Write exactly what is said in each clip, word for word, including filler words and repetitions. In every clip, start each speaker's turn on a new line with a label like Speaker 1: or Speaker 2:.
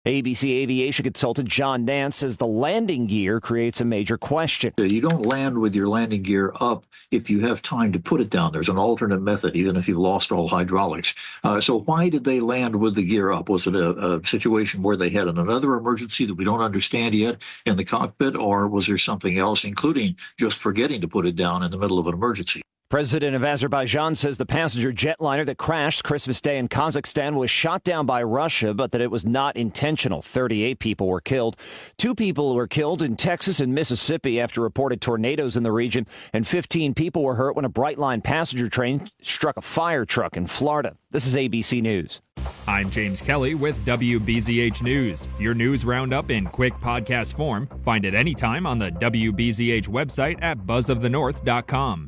Speaker 1: A B C aviation consultant John Nance says the landing gear creates a major question.
Speaker 2: You don't land with your landing gear up if you have time to put it down. There's an alternate method, even if you've lost all hydraulics. Uh, so why did they land with the gear up? Was it a, a situation where they had another emergency that we don't understand yet in the cockpit, or was there something else, including just forgetting to put it down in the middle of an emergency?
Speaker 1: President of Azerbaijan says the passenger jetliner that crashed Christmas Day in Kazakhstan was shot down by Russia, but that it was not intentional. thirty-eight people were killed. Two people were killed in Texas and Mississippi after reported tornadoes in the region, and fifteen people were hurt when a Brightline passenger train struck a fire truck in Florida. This is A B C News.
Speaker 3: I'm James Kelly with W B Z H News. Your news roundup in quick podcast form. Find it anytime on the W B Z H website at buzz of the north dot com.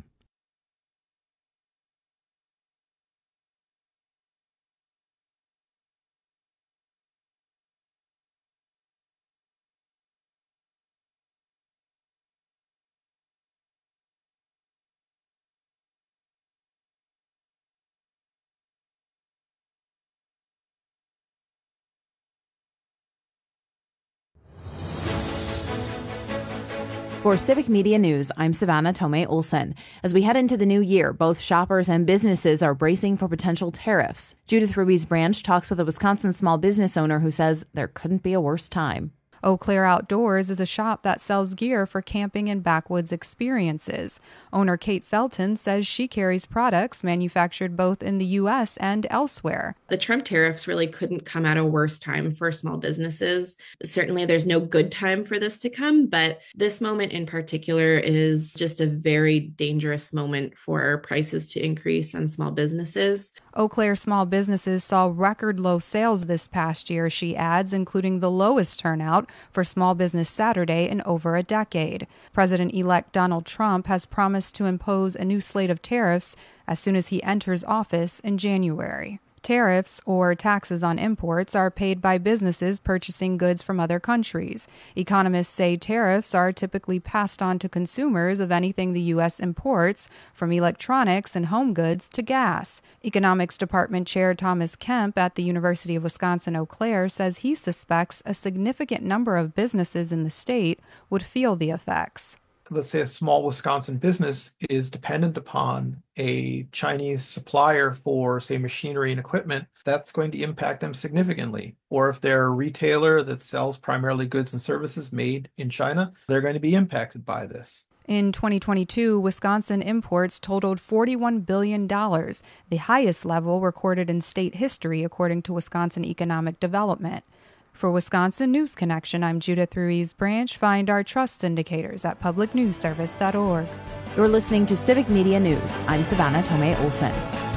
Speaker 4: For Civic Media News, I'm Savannah Tomei Olson. As we head into the new year, both shoppers and businesses are bracing for potential tariffs. Judith Ruby's Branch talks with a Wisconsin small business owner who says there couldn't be a worse time.
Speaker 5: Eau Claire Outdoors is a shop that sells gear for camping and backwoods experiences. Owner Kate Felton says she carries products manufactured both in the U S and elsewhere.
Speaker 6: The Trump tariffs really couldn't come at a worse time for small businesses. Certainly, there's no good time for this to come, but this moment in particular is just a very dangerous moment for prices to increase on small businesses.
Speaker 5: Eau Claire small businesses saw record low sales this past year, she adds, including the lowest turnout for Small Business Saturday in over a decade. President-elect Donald Trump has promised to impose a new slate of tariffs as soon as he enters office in January. Tariffs, or taxes on imports, are paid by businesses purchasing goods from other countries. Economists say tariffs are typically passed on to consumers of anything the U S imports, from electronics and home goods to gas. Economics Department Chair Thomas Kemp at the University of Wisconsin-Eau Claire says he suspects a significant number of businesses in the state would feel the effects.
Speaker 7: Let's say a small Wisconsin business is dependent upon a Chinese supplier for, say, machinery and equipment, that's going to impact them significantly. Or if they're a retailer that sells primarily goods and services made in China, they're going to be impacted by this.
Speaker 5: In twenty twenty-two, Wisconsin imports totaled forty-one billion dollars, the highest level recorded in state history, according to Wisconsin Economic Development. For Wisconsin News Connection, I'm Judith Ruiz Branch. Find our trust indicators at public news service dot org.
Speaker 4: You're listening to Civic Media News. I'm Savannah Tomei Olson.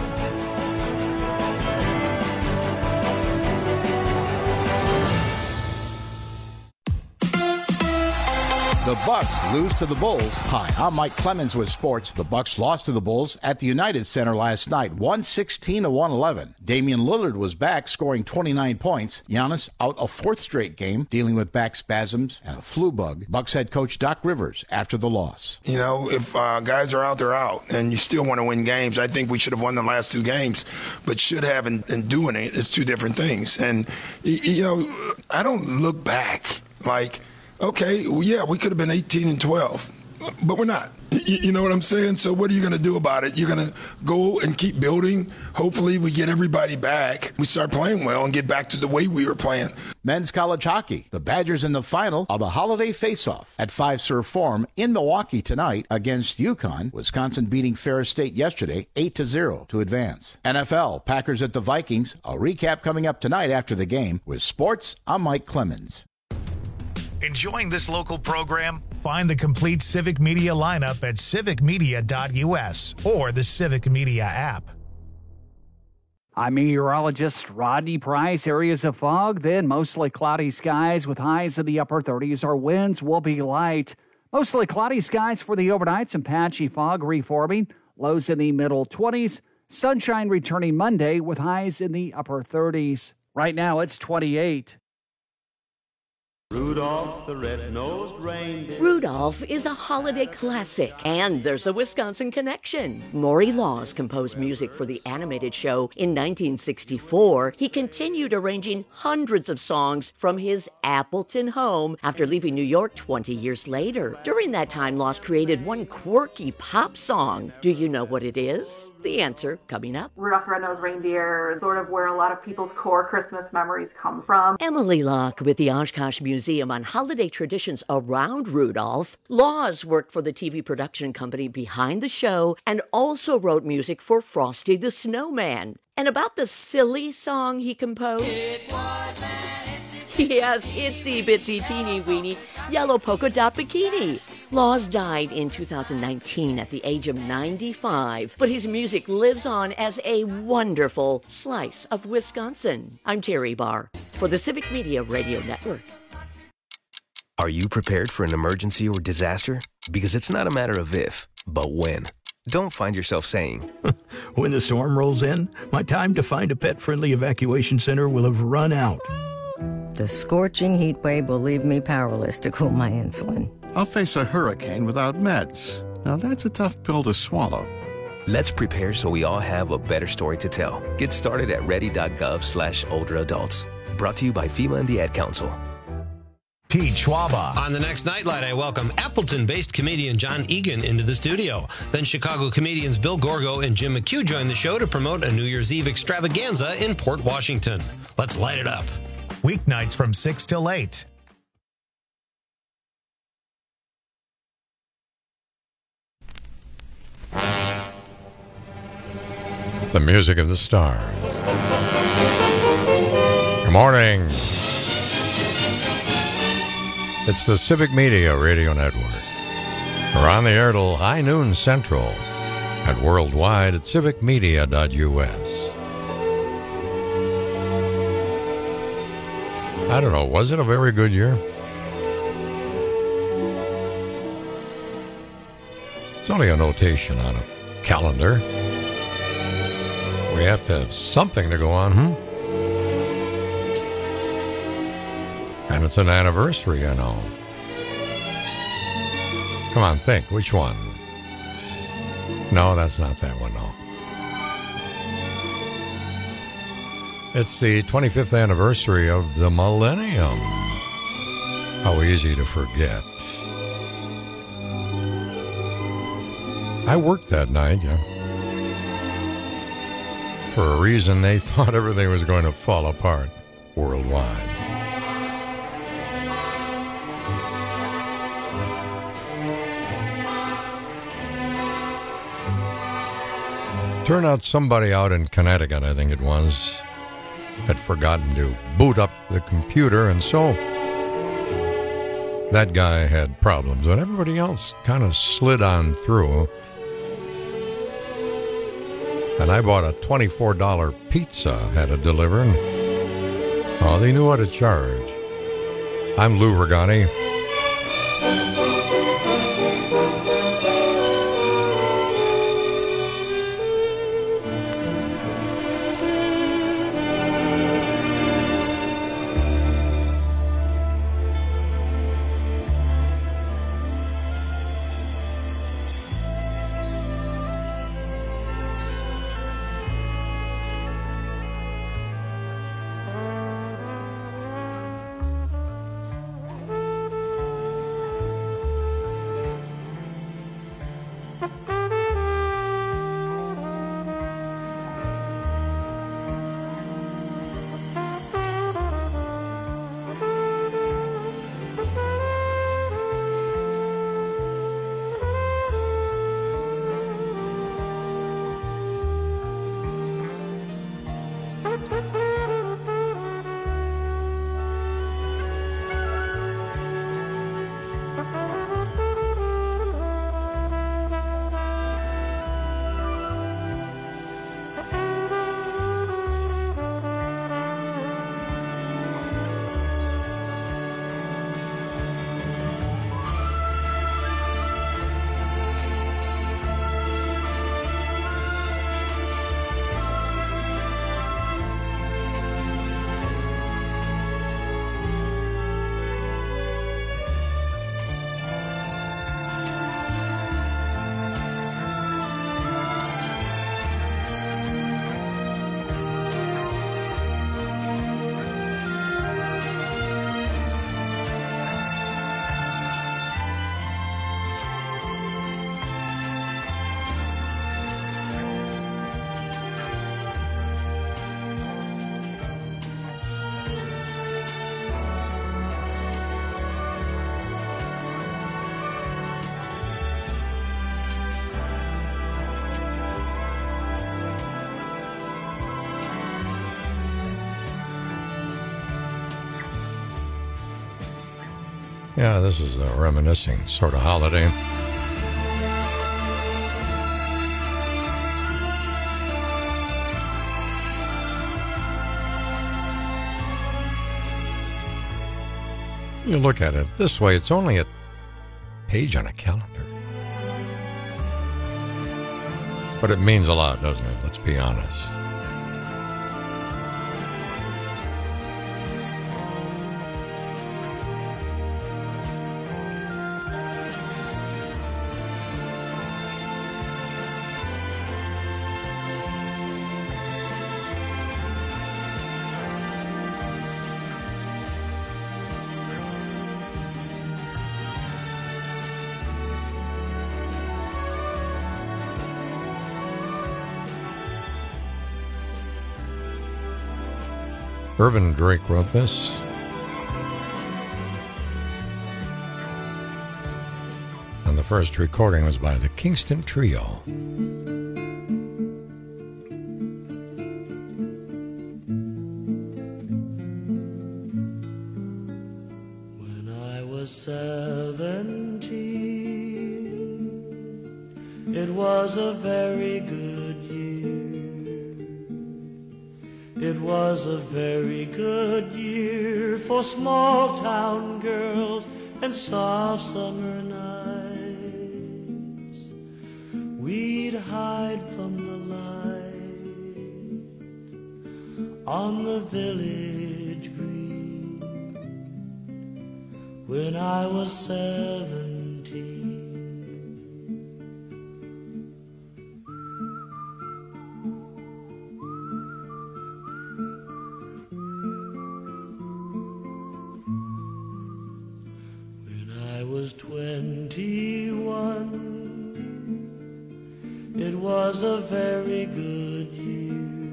Speaker 8: The Bucks lose to the Bulls. Hi, I'm Mike Clemens with sports. The Bucks lost to the Bulls at the United Center last night, one sixteen to one eleven. Damian Lillard was back, scoring twenty-nine points. Giannis out a fourth straight game, dealing with back spasms and a flu bug. Bucks head coach Doc Rivers after the loss.
Speaker 9: You know, if uh, guys are out, they're out, and you still want to win games. I think we should have won the last two games, but should have and, and doing it is two different things. And, you know, I don't look back like, okay, well, yeah, we could have been eighteen and twelve, but we're not. You, you know what I'm saying? So what are you going to do about it? You're going to go and keep building. Hopefully we get everybody back. We start playing well and get back to the way we were playing.
Speaker 8: Men's college hockey. The Badgers in the final of the holiday face-off at Fiserv Forum in Milwaukee tonight against UConn. Wisconsin beating Ferris State yesterday eight to zero to advance. N F L, Packers at the Vikings. A recap coming up tonight after the game. With sports, I'm Mike Clemens.
Speaker 10: Enjoying this local program? Find the complete Civic Media lineup at civic media dot u s or the Civic Media app.
Speaker 11: I'm meteorologist Rodney Price. Areas of fog, then mostly cloudy skies with highs in the upper thirties. Our winds will be light. Mostly cloudy skies for the overnight. Some patchy fog reforming. Lows in the middle twenties. Sunshine returning Monday with highs in the upper thirties. Right now it's twenty-eight.
Speaker 12: Rudolph the red-nosed reindeer.
Speaker 13: Rudolph is a holiday classic, and there's a Wisconsin connection. Maury Laws composed music for the animated show in nineteen sixty-four. He continued arranging hundreds of songs from his Appleton home after leaving New York twenty years later. During that time, Laws created one quirky pop song. Do you know what it is? The answer coming up.
Speaker 14: Rudolph the Red-Nosed Reindeer is sort of where a lot of people's core Christmas memories come from.
Speaker 13: Emily Locke with the Oshkosh Museum on holiday traditions around Rudolph. Laws worked for the T V production company behind the show and also wrote music for Frosty the Snowman. And about the silly song he composed? It was an itsy Yes, itsy bitsy teeny weeny yellow polka dot bikini. Laws died in two thousand nineteen at the age of ninety-five, but his music lives on as a wonderful slice of Wisconsin. I'm Terry Barr for the Civic Media Radio Network.
Speaker 15: Are you prepared for an emergency or disaster? Because it's not a matter of if, but when. Don't find yourself saying,
Speaker 16: when the storm rolls in, my time to find a pet-friendly evacuation center will have run out.
Speaker 17: The scorching heat wave will leave me powerless to cool my insulin.
Speaker 18: I'll face a hurricane without meds. Now that's a tough pill to swallow.
Speaker 15: Let's prepare so we all have a better story to tell. Get started at ready.gov slash older adults. Brought to you by FEMA and the Ad Council.
Speaker 19: Pete Schwaba. On the next Nightlight, I welcome Appleton-based comedian John Egan into the studio. Then Chicago comedians Bill Gorgo and Jim McHugh join the show to promote a New Year's Eve extravaganza in Port Washington. Let's light it up.
Speaker 10: Weeknights from six till eight.
Speaker 20: The music of the stars. Good morning. It's the Civic Media Radio Network. We're on the air till high noon central and worldwide at civic media dot U S. I don't know, was it a very good year? It's only a notation on a calendar. We have to have something to go on, hmm? And it's an anniversary, you know. Come on, think. Which one? No, that's not that one, no. It's the twenty-fifth anniversary of the millennium. How easy to forget. I worked that night, yeah. For a reason, they thought everything was going to fall apart worldwide. Turned out somebody out in Connecticut, I think it was, had forgotten to boot up the computer, and so that guy had problems, but everybody else kind of slid on through. And I bought a twenty-four dollars pizza, had it delivered. Oh, they knew what to charge. I'm Lou Regani. Yeah, this is a reminiscing sort of holiday. You look at it this way, it's only a page on a calendar. But it means a lot, doesn't it? Let's be honest. Irvin Drake wrote this. And the first recording was by the Kingston Trio.
Speaker 12: When I was seventeen, it was a very good year. It was a very good year for small town girls and soft summer nights. We'd hide from the light on the village green when I was seventeen. twenty-one, it was a very good year.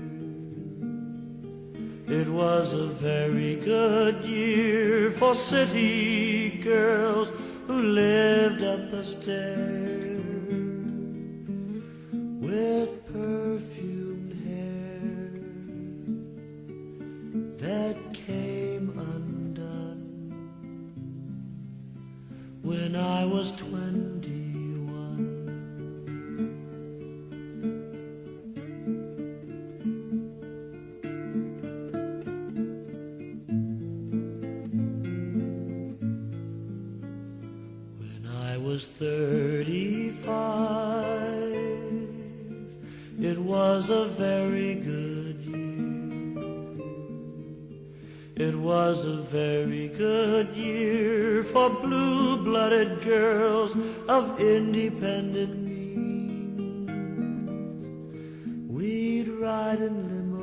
Speaker 12: It was a very good year for city girls who lived up the stairs with perfumed hair that came undone when I was twenty-one. When I was thirty-five, it was a very good year. It was a very good year for blue-blooded girls of independent means. We'd ride in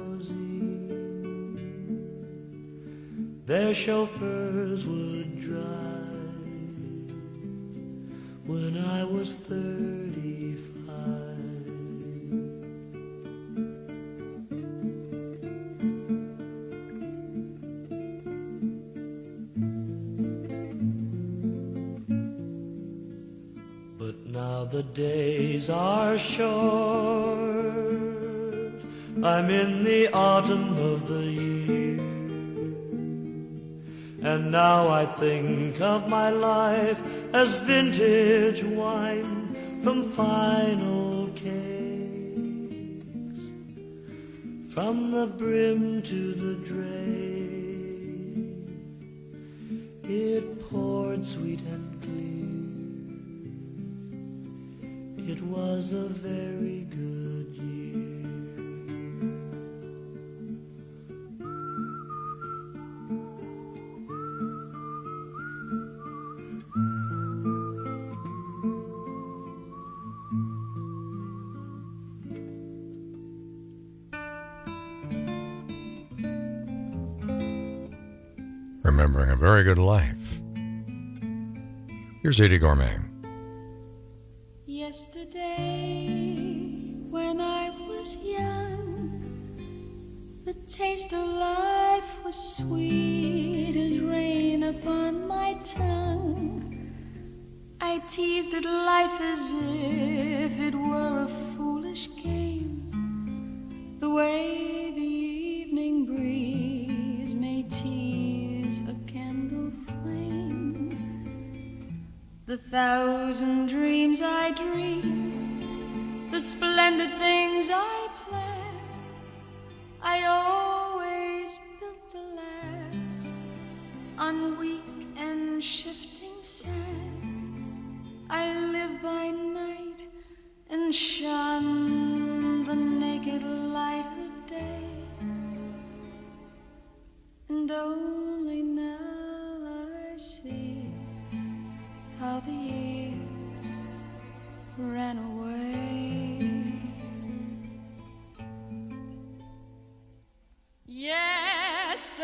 Speaker 12: limousines, their chauffeurs would drive when I was thirty-five. Now the days are short, I'm in the autumn of the year, and now I think of my life as vintage wine from fine old cakes, from the brim to the drain, it poured sweet and clear. It was a very good year.
Speaker 20: Remembering a very good life. Here's Eddie Gourmet.
Speaker 21: Yesterday, when I was young, the taste of life was sweet as rain upon my tongue. I teased at life as if it were a foolish game, the way the evening breeze may tease a candle flame. the thousand dreams I dream, the splendid things I plan, I always built to last on weak and shifting sand. I live by night and shun the naked light of day, and only now I see how the years ran away. Yesterday,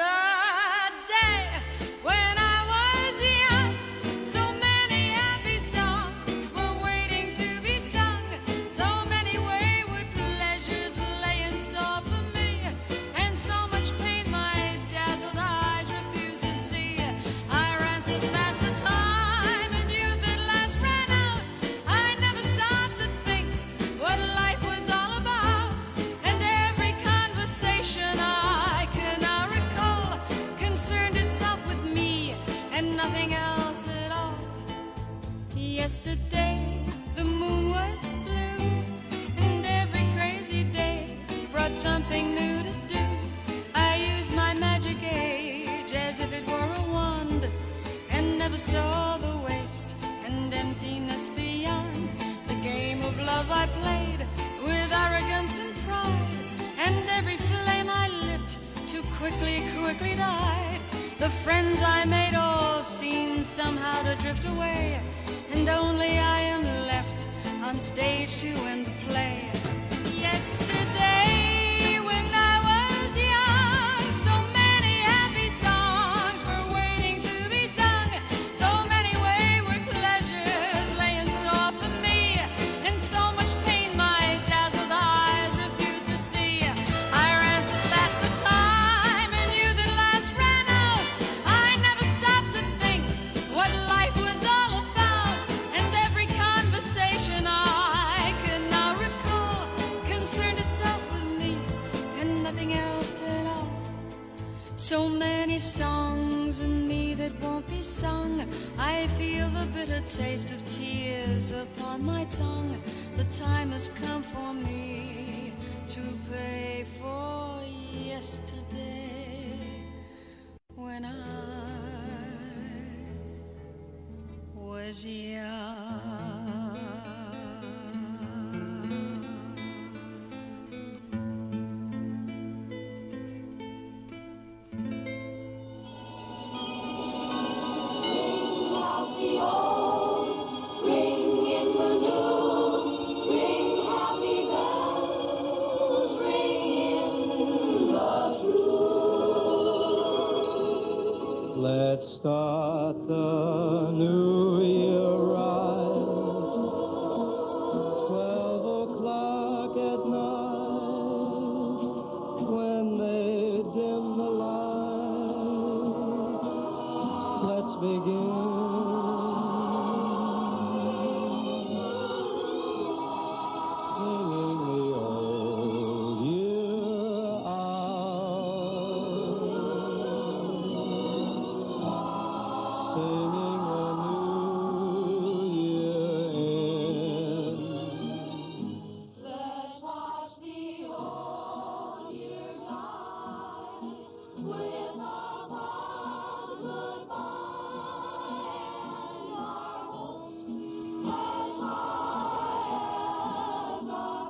Speaker 21: when I was young, so many happy songs were waiting to be sung. So many wayward pleasures lay in store for me, and so much pain my dazzled eyes refused to see. I ran so fast the time and youth at last ran out. I never stopped to think what life was all about, and every conversation I can now recall concerned itself with me and nothing else at all. Yesterday the moon was blue, and every crazy day brought something new to do. I used my magic age as if it were a wand, and never saw the waste and emptiness beyond. The game of love I played with arrogance and pride, and every flame I lit too quickly, quickly died. The friends I made all seemed somehow to drift away, and only I am left on stage to end the play. Yesterday, when I was young, so many happy songs were waiting to be sung. So many wayward pleasures lay in store for me, and so much pain my dazzled eyes refused to see. I ran so fast the time and youth at last ran out. I never stopped to think what life was all about, and every conversation I can now recall concerned itself with me and nothing else at all. So many songs in me that won't be sung. I feel the bitter taste of tears upon my tongue. The time has come for me to pay for yesterday, when I was young.
Speaker 12: Let's start the new year right. Twelve o'clock at night, when they dim the light, let's begin. Singing the old year out, singing a new year in.
Speaker 21: Let's watch the old year die with a fond goodbye, and our hopes as high as the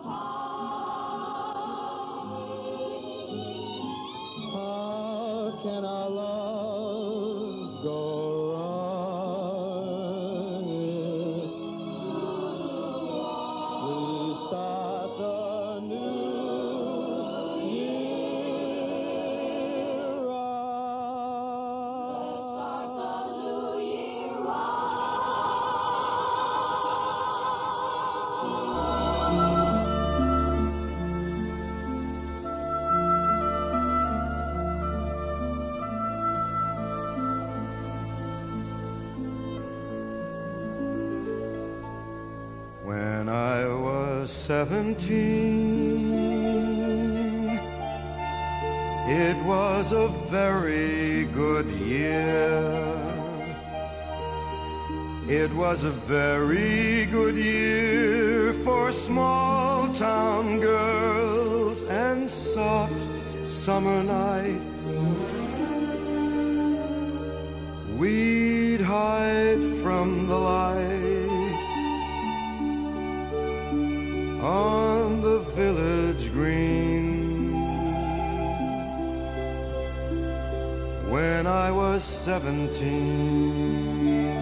Speaker 12: How can our love go wrong if we start the new year right? Let's start the new year
Speaker 2: When I was seventeen, it was a very good year. It was a very good year for small town girls and soft summer nights. We'd hide from the lights on the village green when I was seventeen.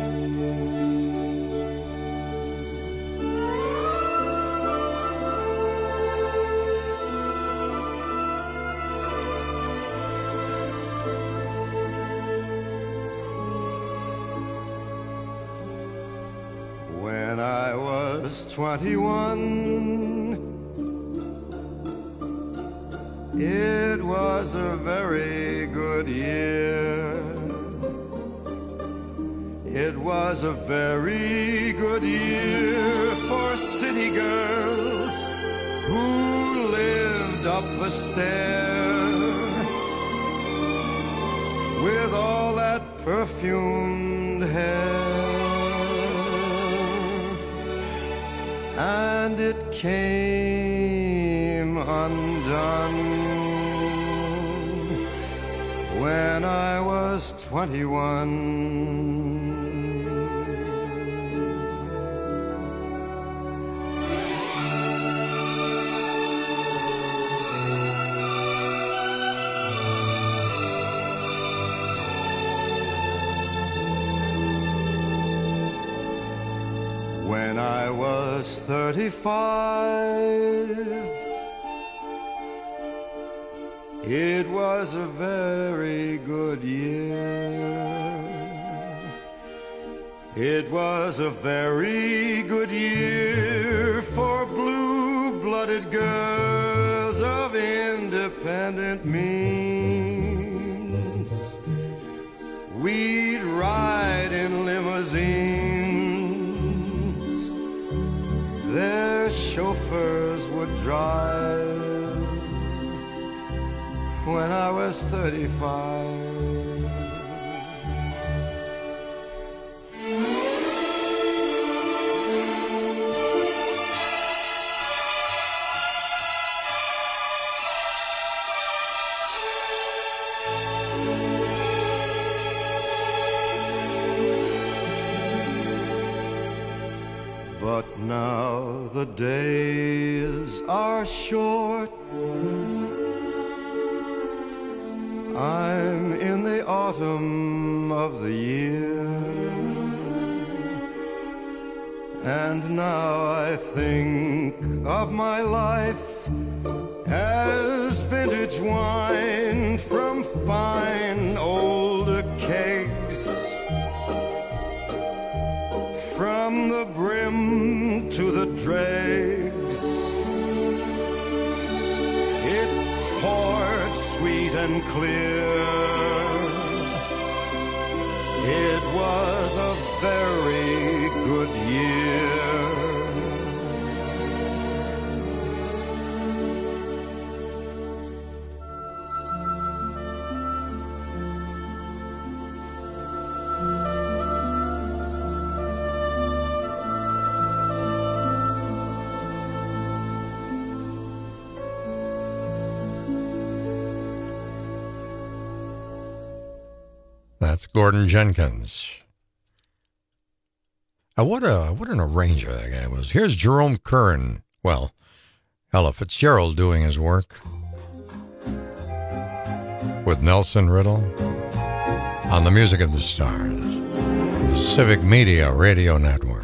Speaker 2: When I was twenty-one, it was a very good year. It was a very good year for city girls who lived up the stair with all that perfumed hair. And it came undone when I was twenty-one. When I was thirty-five, it was a very good year. It was a very good year for blue-blooded girls of independent means. We'd ride in limousines. Their chauffeurs would drive when I was thirty-five. But now the days are short. I'm in the autumn of the year, and now I think of my life as vintage wine from fine old kegs, from the brim to the dregs. It poured sweet and clear. It was a very good year.
Speaker 20: That's Gordon Jenkins. Uh, what a what an arranger that guy was. Here's Jerome Kern. Well, Ella Fitzgerald doing his work with Nelson Riddle on the Music of the Stars, the Civic Media Radio Network.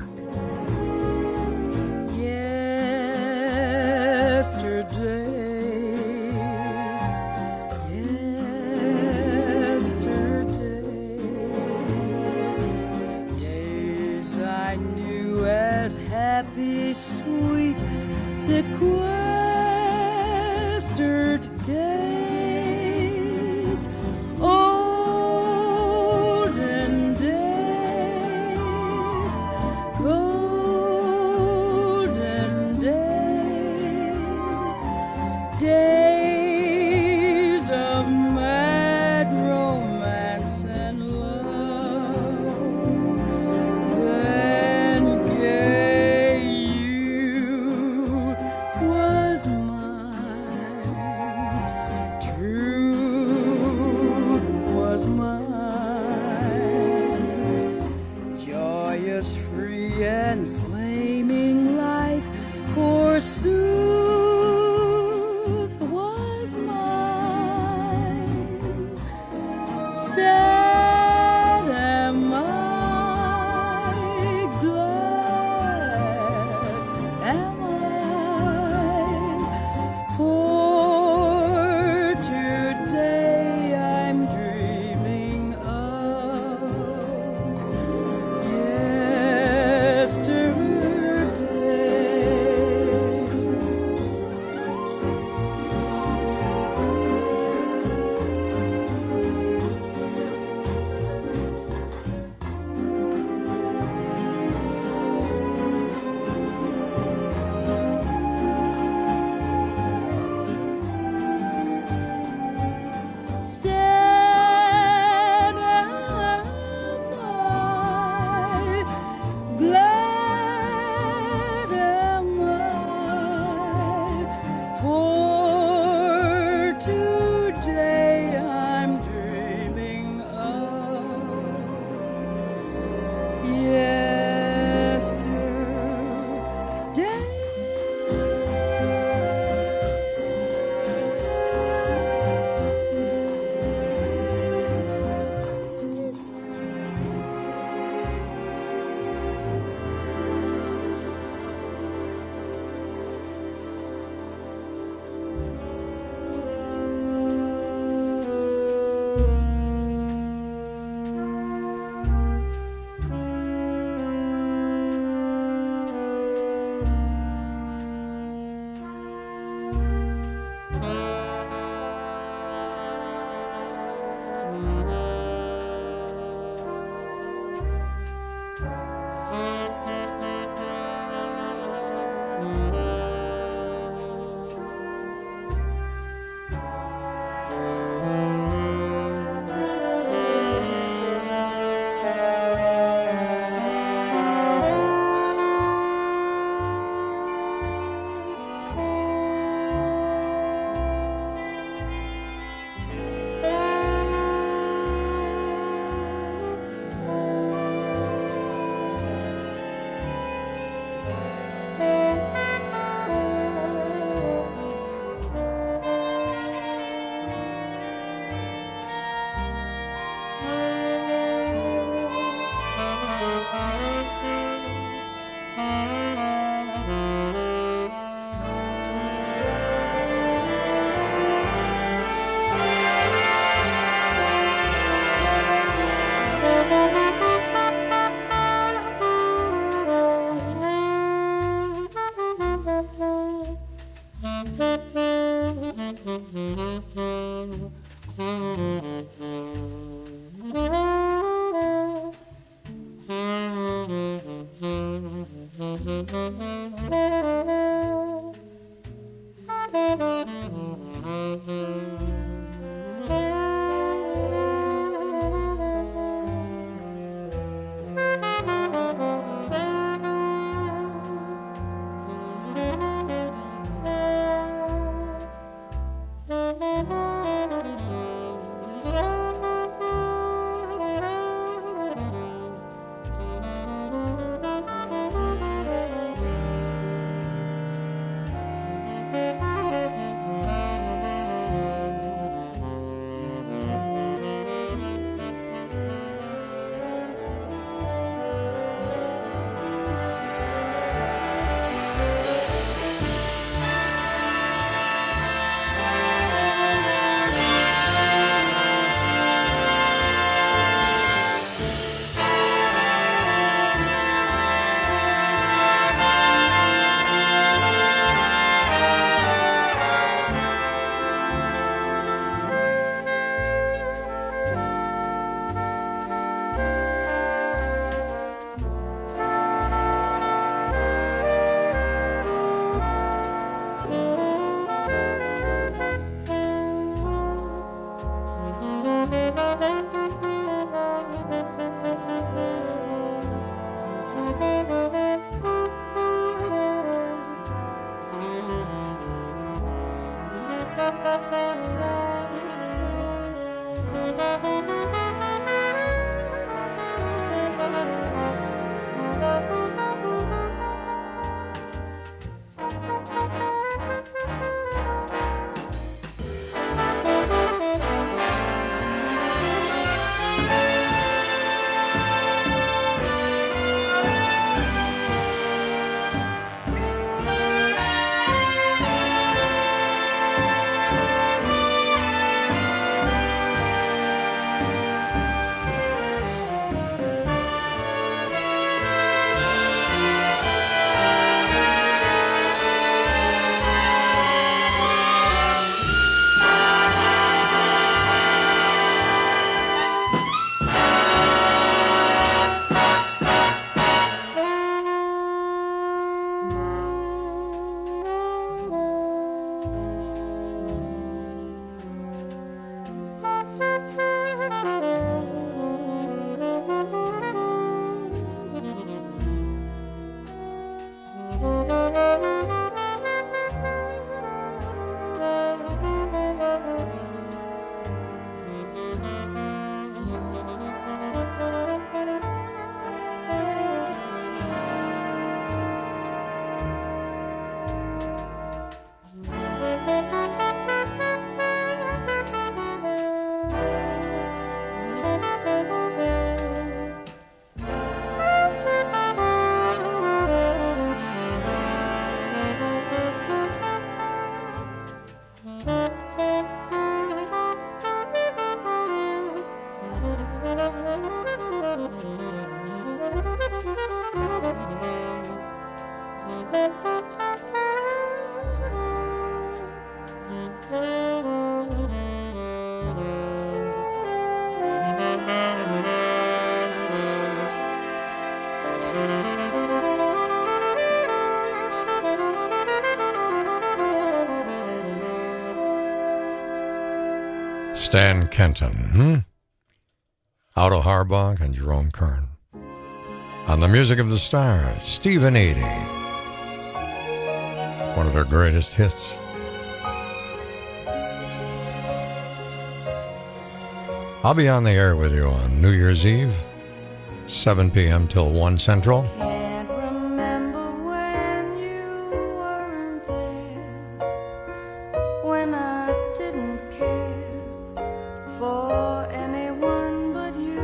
Speaker 1: Happy, sweet, sequestered days, olden days, golden days, days of mad romance and love. The
Speaker 20: Stan Kenton, hmm? Otto Harbach and Jerome Kern. On the Music of the Stars, Stephen Eady. One of their greatest hits. I'll be on the air with you on New Year's Eve, seven p.m. till one Central.
Speaker 21: Can't remember when you weren't there, when I didn't care for anyone but you.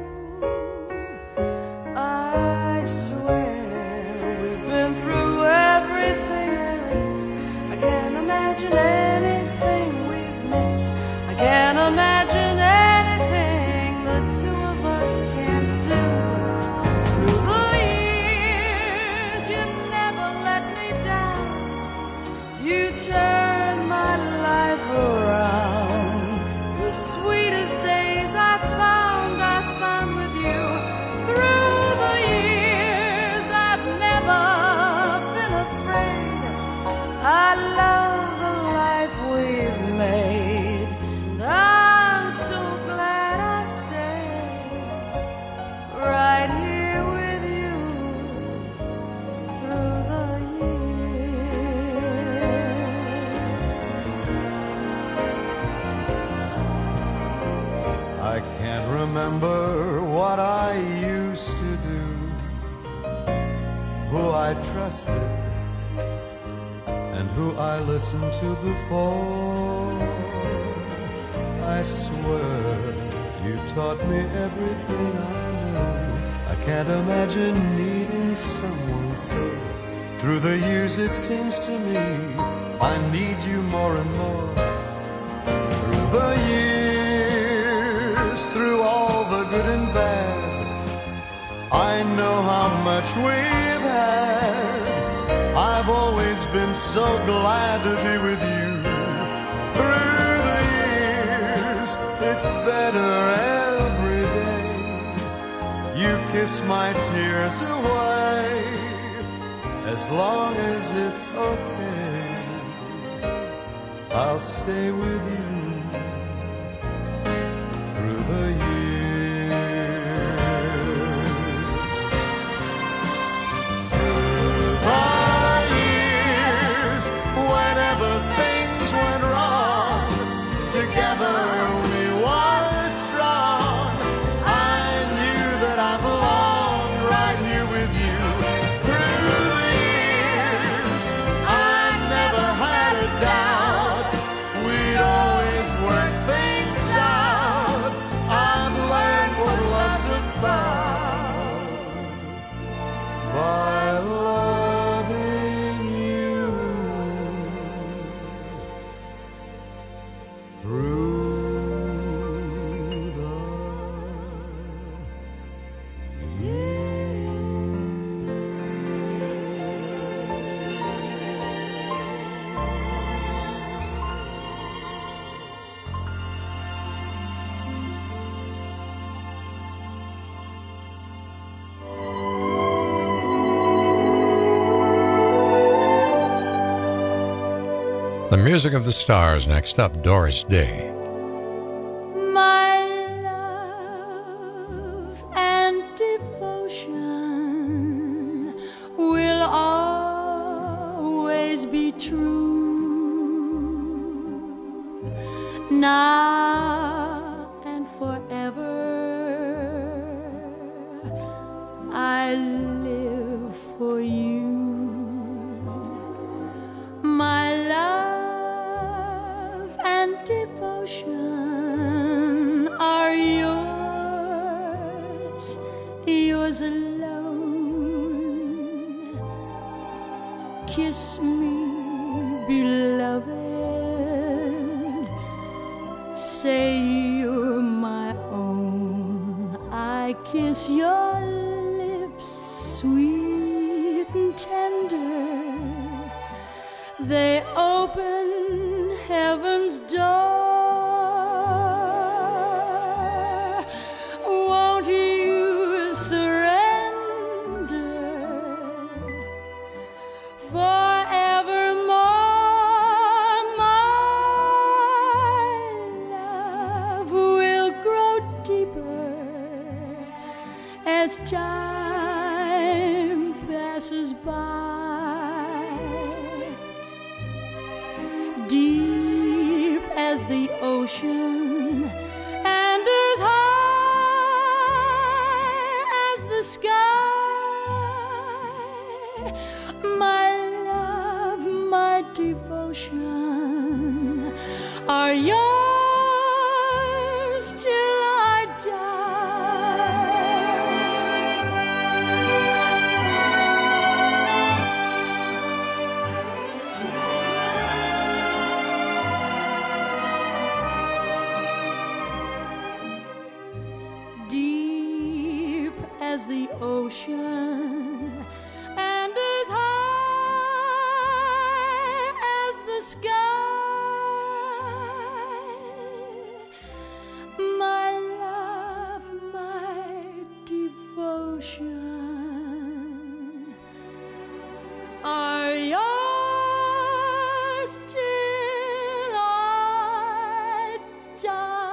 Speaker 21: I swear we've been through everything there is. I can't imagine anything we've missed. I can't imagine anything the two of us can't do. Through the years, you never let me down. You turned my life around. The sweetest days I found, I found with you. Through the years, I've never been afraid. I love the life we've made, and I'm so glad I stayed right here with you through the
Speaker 2: I can't remember what I used to do, who I trusted, and who I listened to before. I swear you taught me everything I know. I can't imagine needing someone so. Through the years it seems to me I need you more and more. Through the years, through all the good and bad, I know how much we've had. I've always been so glad to be with you. Through the years, it's better every day. You kiss my tears away, as long as it's okay, I'll stay with you through the years. Through the years, whenever things went wrong, together we were strong. I knew that I belonged right here with you. Through the years, I never had a doubt. We'd always work things out. I've learned what love's about by loving you through the
Speaker 20: The Music of the Stars. Next up, Doris Day.
Speaker 21: My love and devotion will always be true, now and forever. I live for you. My love and devotion are yours, yours alone. Kiss me, beloved, say you're my own. I kiss your lips, sweet and tender. They open heaven's door. Won't you surrender forevermore, my love?
Speaker 1: as time passes by, deep as the ocean and as high as the sky. My love, my devotion are yours till I die. Deep as the ocean and as high as the sky. My love, my devotion are yours till I die.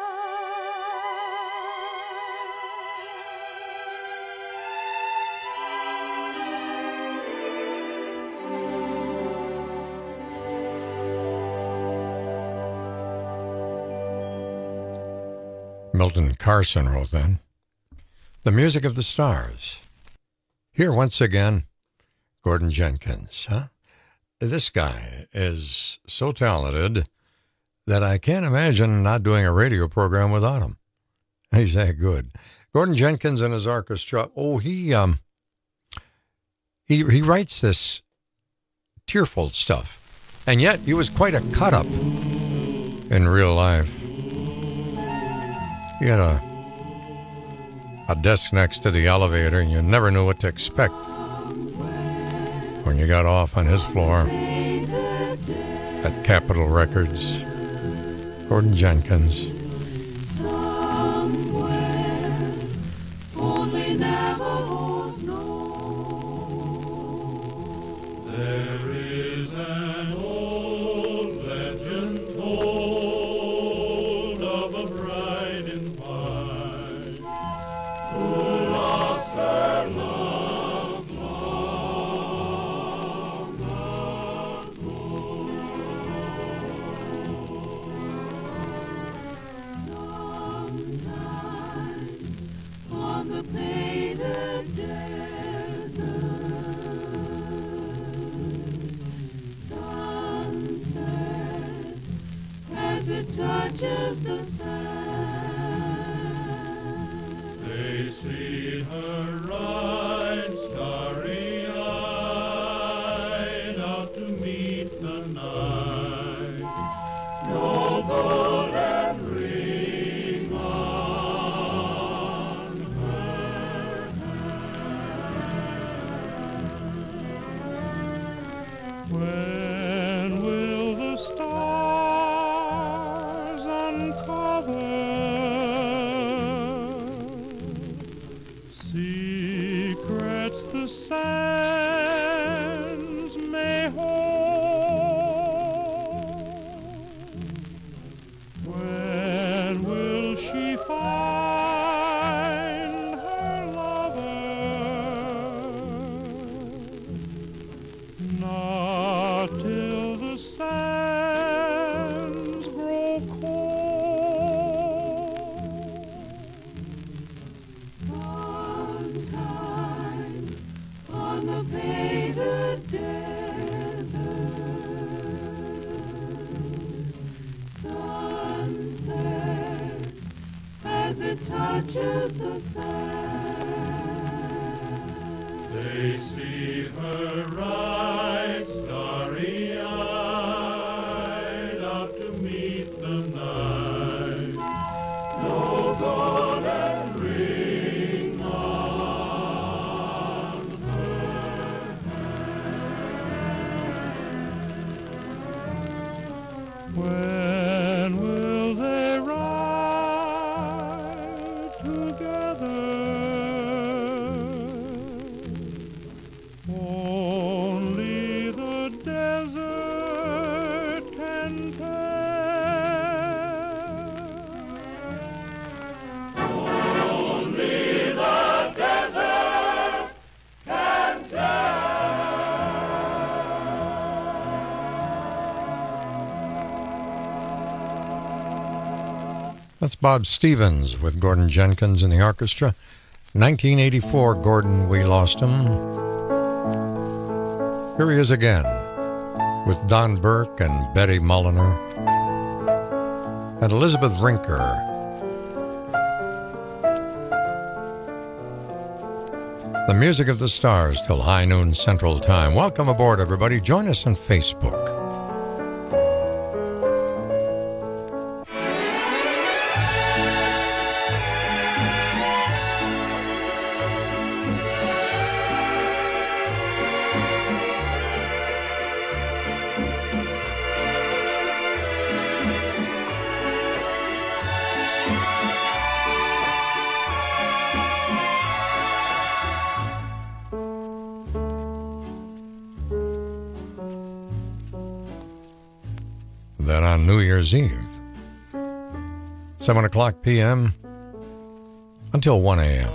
Speaker 20: Milton Carson wrote then. The Music of the Stars. Here once again, Gordon Jenkins. Huh? This guy is so talented that I can't imagine not doing a radio program without him. He's that good. Gordon Jenkins and his orchestra. Oh, he um, he he writes this tearful stuff, and yet he was quite a cut up in real life. He had a a desk next to the elevator, and you never knew what to expect when you got off on his floor at Capitol Records. Gordon Jenkins.
Speaker 1: Only Navajos know. There is an old legend told of a bride in white who lost her love long ago. Sometimes on the painted desert, sunset as it touches the sand, they see her ride starry-eyed out to meet the night. No golden ring on her hand. When will the stars uncover secrets the sands may hold? When will she find her lover? Not till the sands grow cold. Sometimes on the painted desert, sunset as it touches the sand, they see her ride starry-eyed out to meet the night. No golden ring on her hand. When will they ride together? Only
Speaker 20: That's Bob Stevens with Gordon Jenkins in the orchestra. nineteen eighty-four, Gordon, we lost him. Here he is again with Don Burke and Betty Mulliner and Elizabeth Rinker. The music of the stars till high noon Central Time. Welcome aboard, everybody. Join us on Facebook. Then on New Year's Eve, seven o'clock p.m. until one a.m.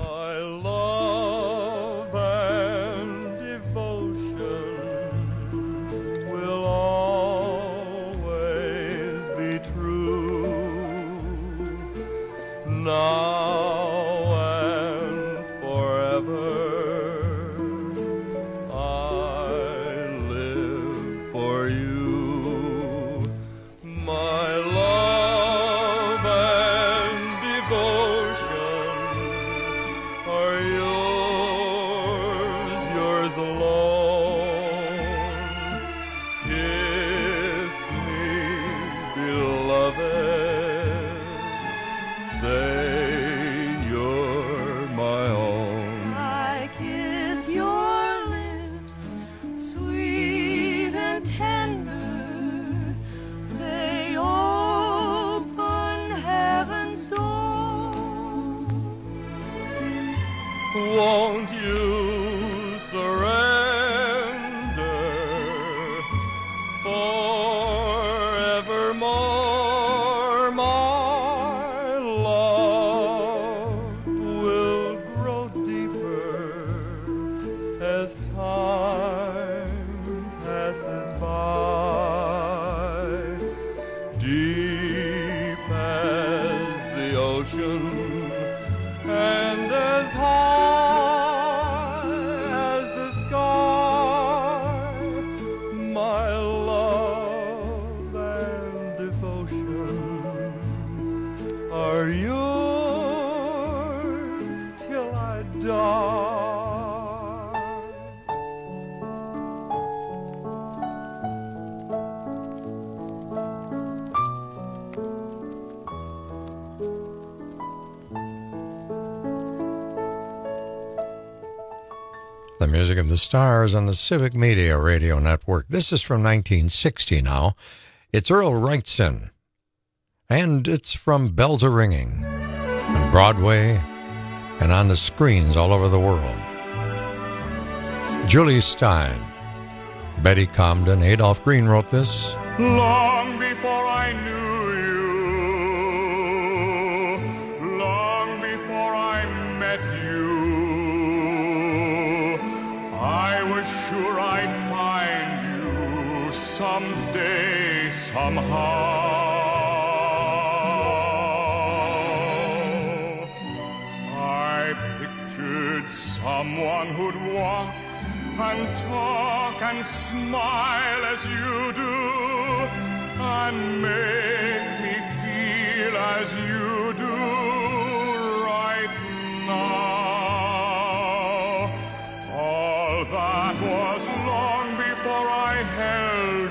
Speaker 20: The music of the stars on the Civic Media Radio Network. This is from nineteen sixty now. It's Earl Wrightson. And it's from Bells A Ringing on Broadway and on the screens all over the world. Julie Stein, Betty Comden, Adolph Green wrote this.
Speaker 2: Long before I knew you, long before I met you, I was sure I'd find you someday, somehow. I pictured someone who'd walk and talk and smile as you do, and make me feel as you do right now. All that was long before I held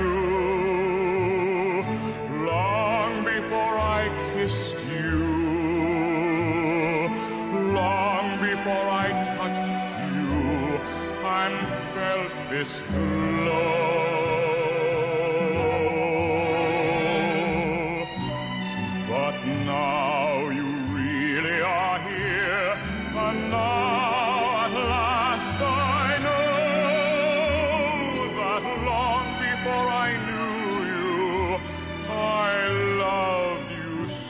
Speaker 2: you, long before I kissed you, long before I touched you and felt this glow. But now you really are here, and now at last I know that long before I knew you, I loved you so.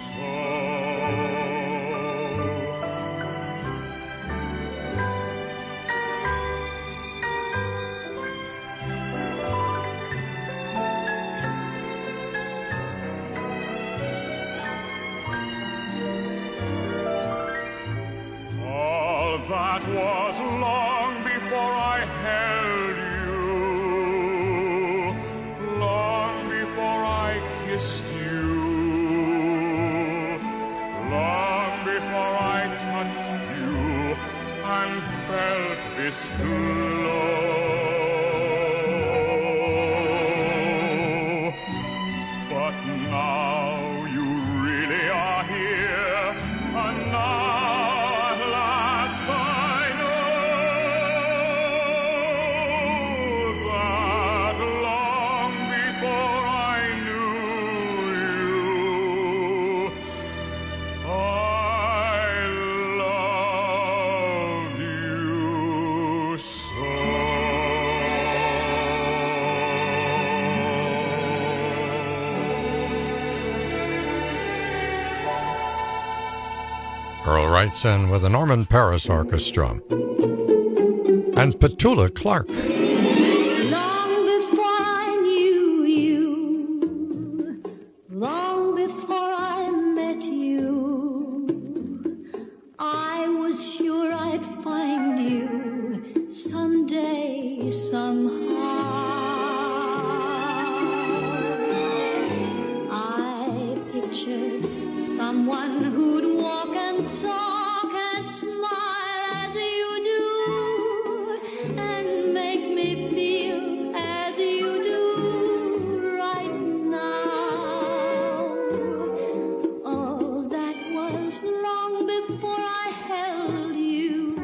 Speaker 2: that was long before I held you, long before I kissed you, long before I touched you and felt this glow. But now you really are here, and now at last I know that long before I knew you, I loved you so.
Speaker 20: Earl Wrightson with the Norman Paris Orchestra. And Petula Clark.
Speaker 21: Long before I knew you, long before I met you, I was sure I'd find you someday, somehow. I pictured someone who'd walk and talk and smile as you do, and make me feel as you do right now. Oh, that was long before I held you,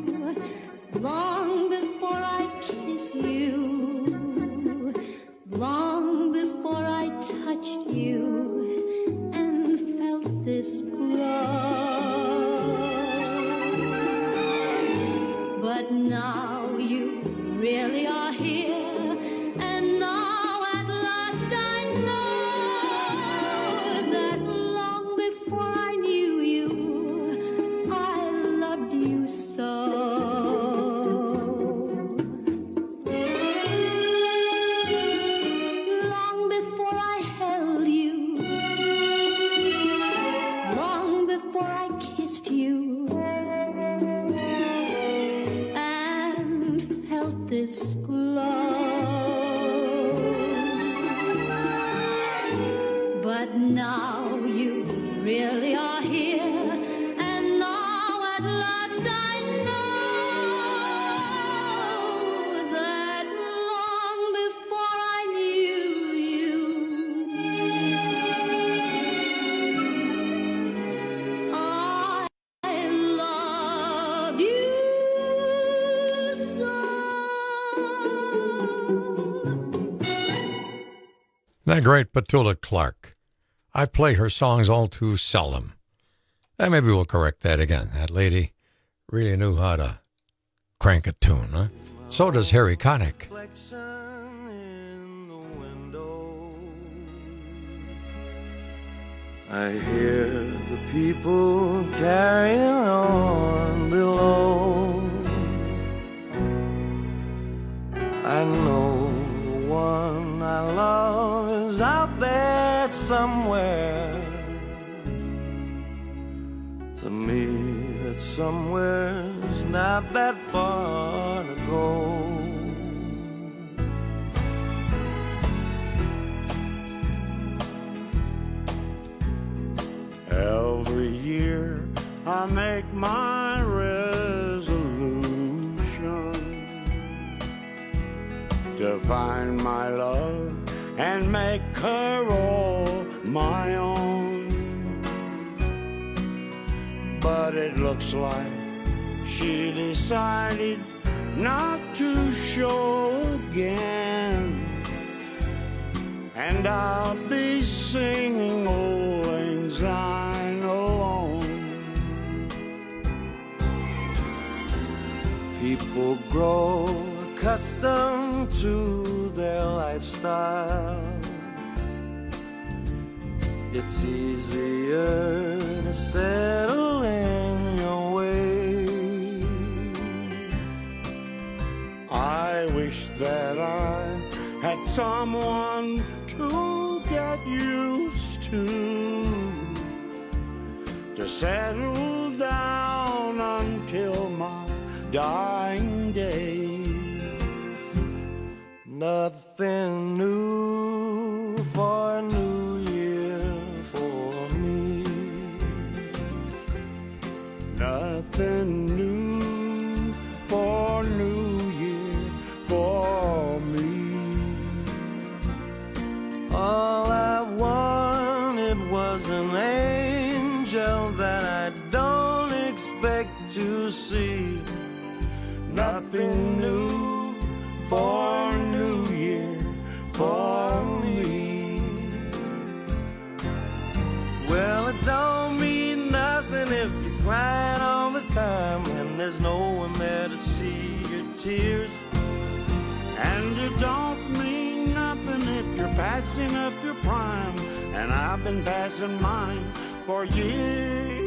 Speaker 21: long before I kissed you, long before I touched you and felt this glow. But now you really are here, and now at last I know that long before I knew you, I loved you so. Long before I held you, long before I kissed you, and felt this glow. But now you really are here, and now at last I know that long before I knew you, I loved you so.
Speaker 20: The great Petula Clark. I play her songs all too seldom. And maybe we'll correct that again. That lady really knew how to crank a tune, huh? So does Harry Connick.
Speaker 12: I hear the people carrying on below. I know the one I love is out there somewhere. To me, that somewhere's not that far to go. Every year I make my resolution to find my love and make her all my own. But it looks like she decided not to show again, and I'll be singing old Lang Syne alone. People grow accustomed to their lifestyle. It's easier to settle in your way. I wish that I had someone to get used to, to settle down unto till my dying day. Nothing new for New Year for me. Nothing new for New Year for me. All I wanted was an angel that I don't expect to see. Nothing new for New Year for me. Well, it don't mean nothing if you're crying all the time and there's no one there to see your tears. And it don't mean nothing if you're passing up your prime, and I've been passing mine for years.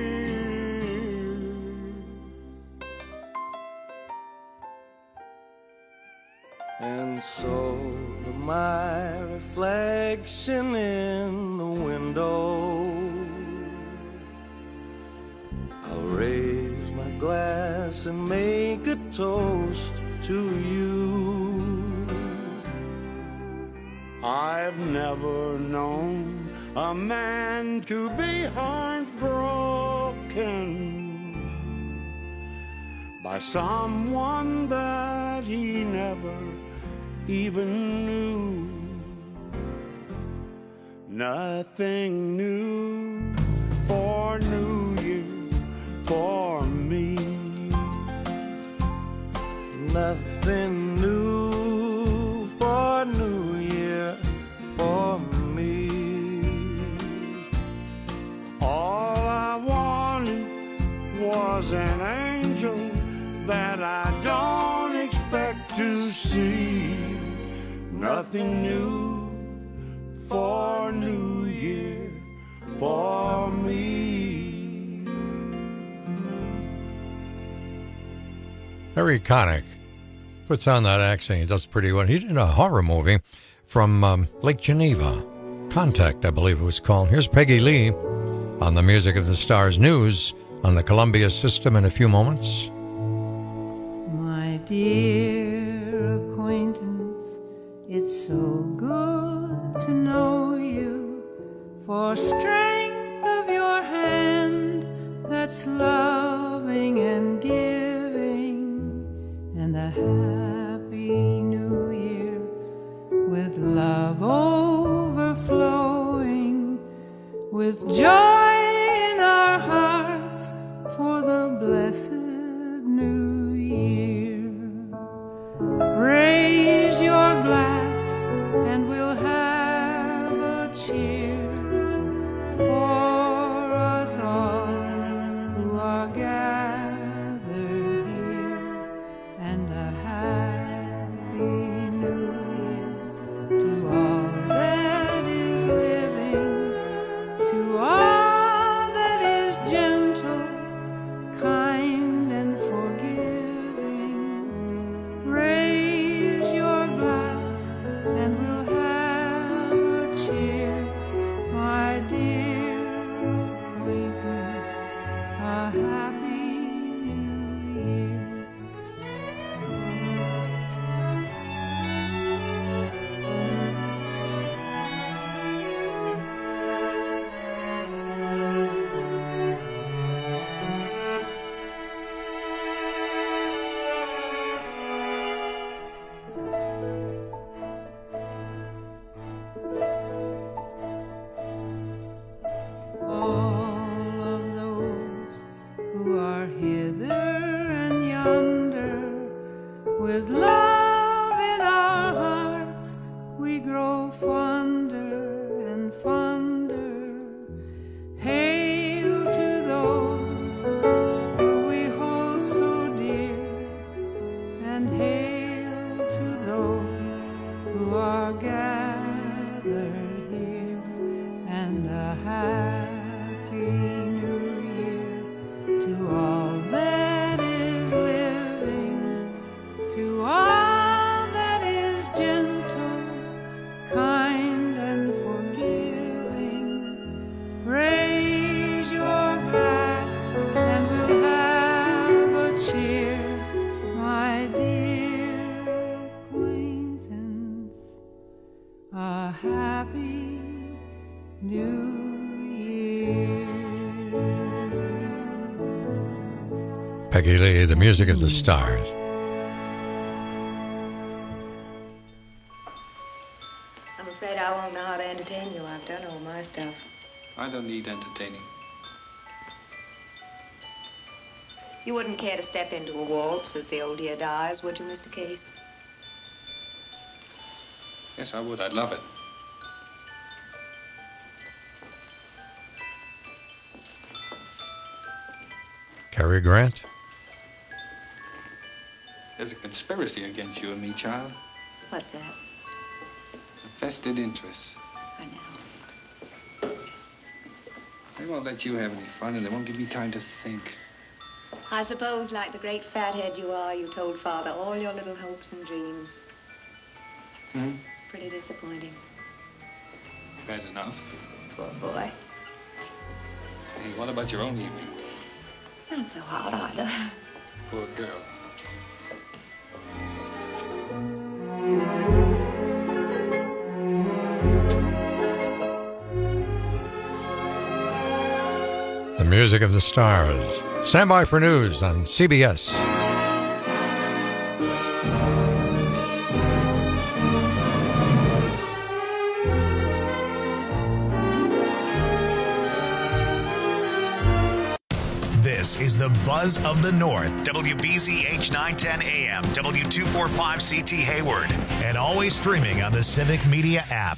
Speaker 12: And so my reflection in the window, I'll raise my glass and make a toast to you. I've never known a man to be heartbroken by someone that he never even knew. Nothing new for New Year for me. Nothing new for New Year for me. All I wanted was an angel that I don't expect to see. Nothing new for New Year for me.
Speaker 20: Harry Connick puts on that accent. He does pretty well. He did a horror movie from um, Lake Geneva. Contact, I believe it was called. Here's Peggy Lee on the Music of the Stars News on the Columbia System in a few moments.
Speaker 3: My dear acquaintance, it's so good to know you, for strength of your hand that's loving and giving, and a happy new year with love overflowing, with joy in our hearts for the blessed new year. Raise your glass and we'll have a cheer for us all who are gathered here, and a happy new year to all that is living, to all that is gentle, kind and forgiving. Raise your glass and we'll have a cheer, my dear acquaintance, a happy new year. All of those who are hither and yonder, with love in our hearts we grow fonder and fonder. Hail to those who we hold so dear, and hail to those who are gathered here, and a happy new year to all that is living, to all
Speaker 20: Peggy Lee, the music of the stars.
Speaker 6: I'm afraid I won't know how to entertain you. I've done all my stuff.
Speaker 22: I don't need entertaining.
Speaker 6: You wouldn't care to step into a waltz as the old year dies, would you, Mister Case?
Speaker 22: Yes, I would. I'd love it.
Speaker 20: Cary Grant.
Speaker 22: There's a conspiracy against you and me, child.
Speaker 6: What's that?
Speaker 22: A vested interest.
Speaker 6: I know.
Speaker 22: They won't let you have any fun, and they won't give you time to think.
Speaker 6: I suppose, like the great fathead you are, you told Father all your little hopes and dreams.
Speaker 22: Hmm?
Speaker 6: Pretty disappointing.
Speaker 22: Bad enough.
Speaker 6: Poor boy.
Speaker 22: Hey, what about your own evening?
Speaker 6: Not so hard either.
Speaker 22: Poor girl.
Speaker 20: The music of the stars. Stand by for news on C B S.
Speaker 10: This is the Buzz of the North. W B Z H nine ten A M, W two forty-five C T Hayward, and always streaming on the Civic Media app.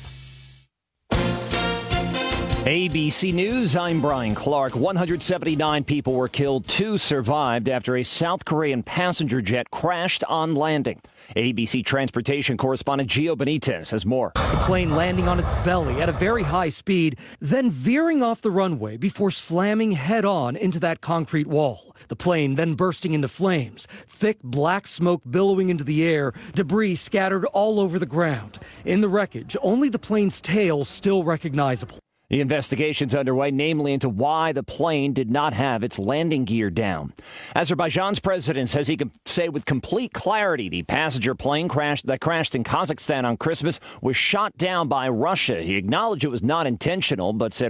Speaker 23: A B C News, I'm Brian Clark. one hundred seventy-nine people were killed, two survived after a South Korean passenger jet crashed on landing. A B C transportation correspondent Gio Benitez has more.
Speaker 24: The plane landing on its belly at a very high speed, then veering off the runway before slamming head-on into that concrete wall. The plane then bursting into flames, thick black smoke billowing into the air, debris scattered all over the ground. In the wreckage, only the plane's tail still recognizable.
Speaker 23: The investigation's underway, namely into why the plane did not have its landing gear down. Azerbaijan's president says he can say with complete clarity the passenger plane crashed that crashed in Kazakhstan on Christmas was shot down by Russia. He acknowledged it was not intentional, but said